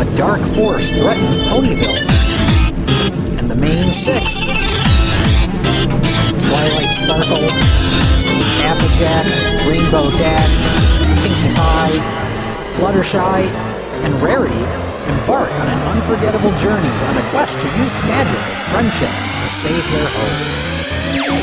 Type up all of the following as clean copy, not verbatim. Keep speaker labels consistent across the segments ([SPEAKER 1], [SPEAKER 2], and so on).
[SPEAKER 1] dark force threatens Ponyville. And the main six: Twilight Sparkle, Applejack, Rainbow Dash, Pinkie Pie, Fluttershy, and Rarity embark on an unforgettable journey on a quest to use the magic of friendship to save their home.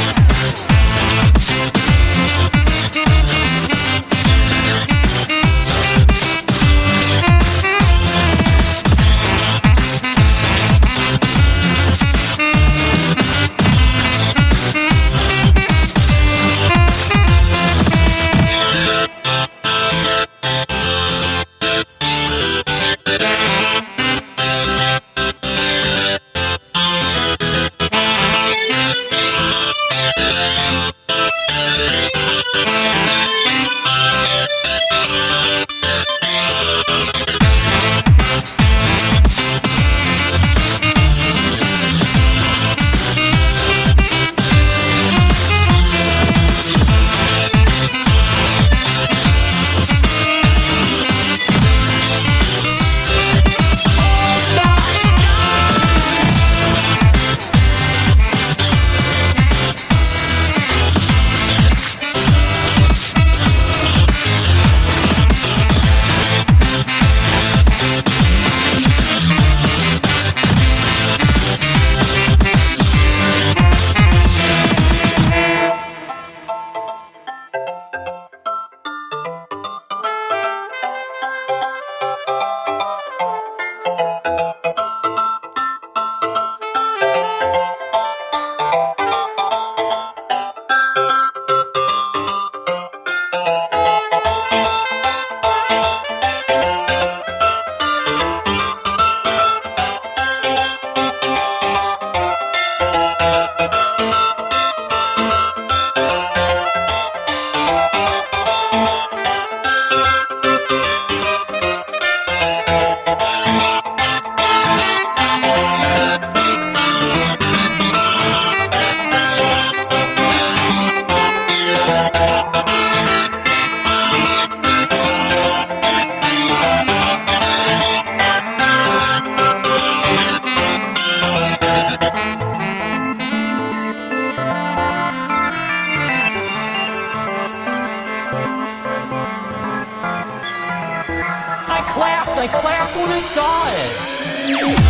[SPEAKER 2] I clapped when I saw it.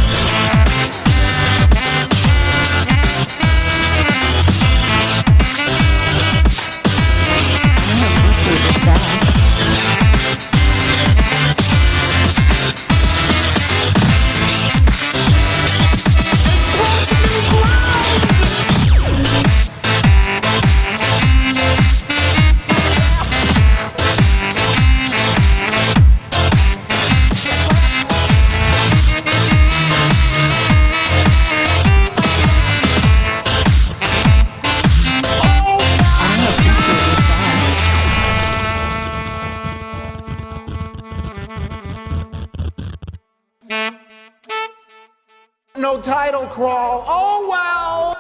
[SPEAKER 3] No title crawl. Oh well!